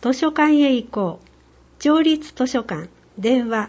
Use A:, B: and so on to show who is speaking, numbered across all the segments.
A: 図書館へ行こう。町立図書館、電話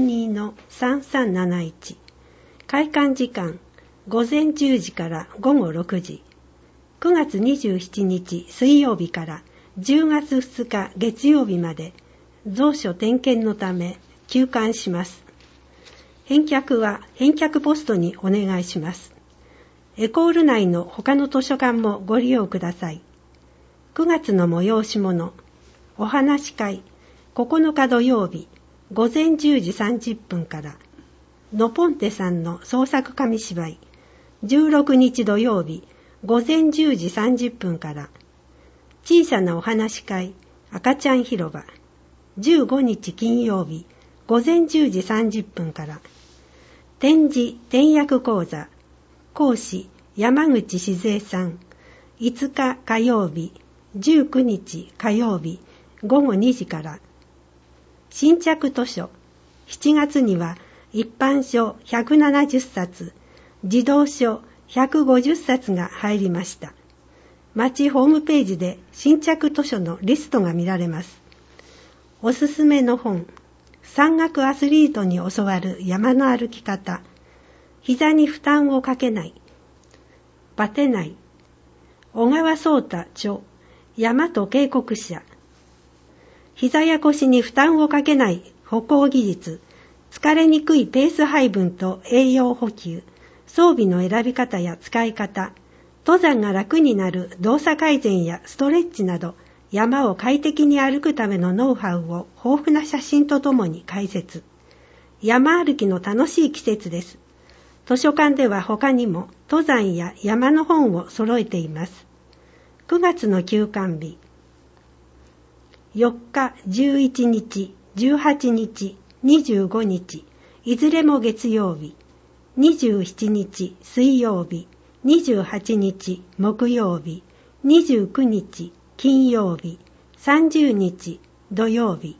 A: 82-3371。開館時間、午前10時から午後6時。9月27日水曜日から10月2日月曜日まで、蔵書点検のため休館します。返却は返却ポストにお願いします。エコール内の他の図書館もご利用ください。9月の催し物、お話し会、9日土曜日、午前10時30分から、ノポンテさんの創作紙芝居、16日土曜日、午前10時30分から、小さなお話し会、赤ちゃん広場、15日金曜日、午前10時30分から、展示点訳講座、講師山口静江さん、5日火曜日、19日火曜日、午後2時から、新着図書、7月には一般書170冊、児童書150冊が入りました。町ホームページで新着図書のリストが見られます。おすすめの本、山岳アスリートに教わる山の歩き方、膝に負担をかけない、バテない、小川宗太著、山と渓谷者、膝や腰に負担をかけない歩行技術、疲れにくいペース配分と栄養補給、装備の選び方や使い方、登山が楽になる動作改善やストレッチなど、山を快適に歩くためのノウハウを豊富な写真とともに解説。山歩きの楽しい季節です。図書館では他にも登山や山の本を揃えています。9月の休館日。4日、11日、18日、25日、いずれも月曜日。27日水曜日、28日木曜日、29日金曜日、30日土曜日。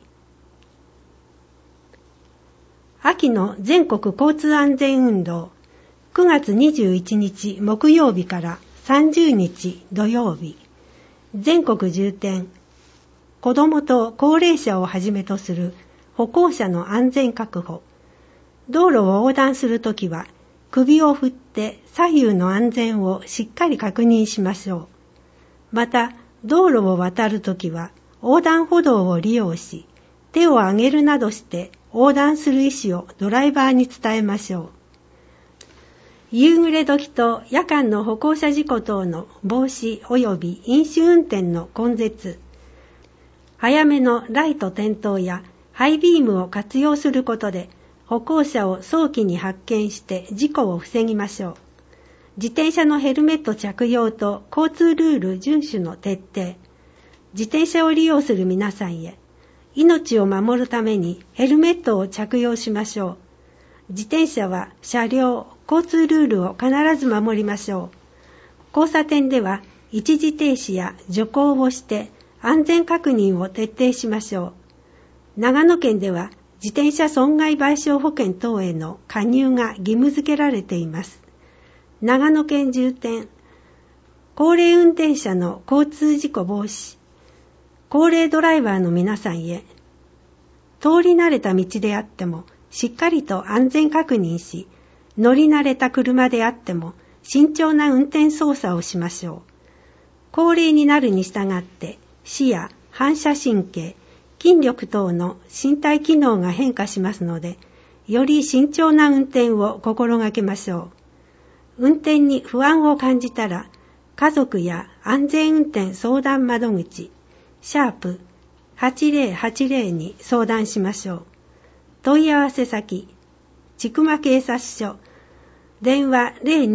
A: 秋の全国交通安全運動、9月21日木曜日から30日土曜日。全国重点、子どもと高齢者をはじめとする歩行者の安全確保。道路を横断するときは、首を振って左右の安全をしっかり確認しましょう。また、道路を渡るときは、横断歩道を利用し、手を上げるなどして横断する意思をドライバーに伝えましょう。夕暮れ時と夜間の歩行者事故等の防止及び飲酒運転の根絶。早めのライト点灯やハイビームを活用することで、歩行者を早期に発見して事故を防ぎましょう。自転車のヘルメット着用と交通ルール遵守の徹底。自転車を利用する皆さんへ、命を守るためにヘルメットを着用しましょう。自転車は車両、交通ルールを必ず守りましょう。交差点では一時停止や徐行をして安全確認を徹底しましょう。長野県では自転車損害賠償保険等への加入が義務付けられています。長野県重点、高齢運転者の交通事故防止。高齢ドライバーの皆さんへ、通り慣れた道であってもしっかりと安全確認し、乗り慣れた車であっても慎重な運転操作をしましょう。高齢になるに従って視野、反射神経、筋力等の身体機能が変化しますので、より慎重な運転を心がけましょう。運転に不安を感じたら、家族や安全運転相談窓口、#8080 に相談しましょう。問い合わせ先、千曲警察署、電話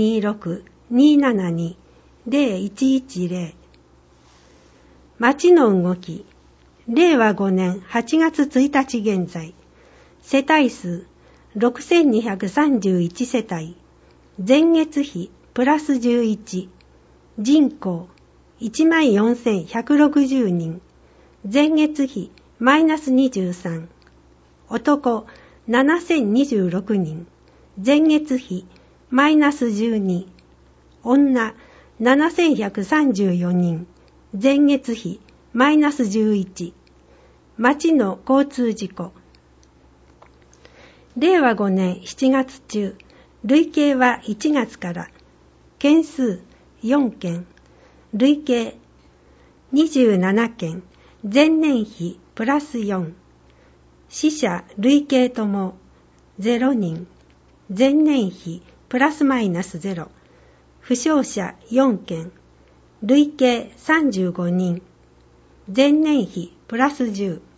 A: 026-272-0110。町の動き、令和5年8月1日現在、世帯数6231世帯、前月比プラス11、人口14,160人、前月比マイナス23、男7,026人、前月比マイナス12、女7,134人、前月比マイナス11、 町の交通事故。令和5年7月中、累計は1月から、件数4件、累計27件、前年比プラス4、死者累計とも0人、前年比プラスマイナス0、負傷者4件、累計35人、前年比プラス10。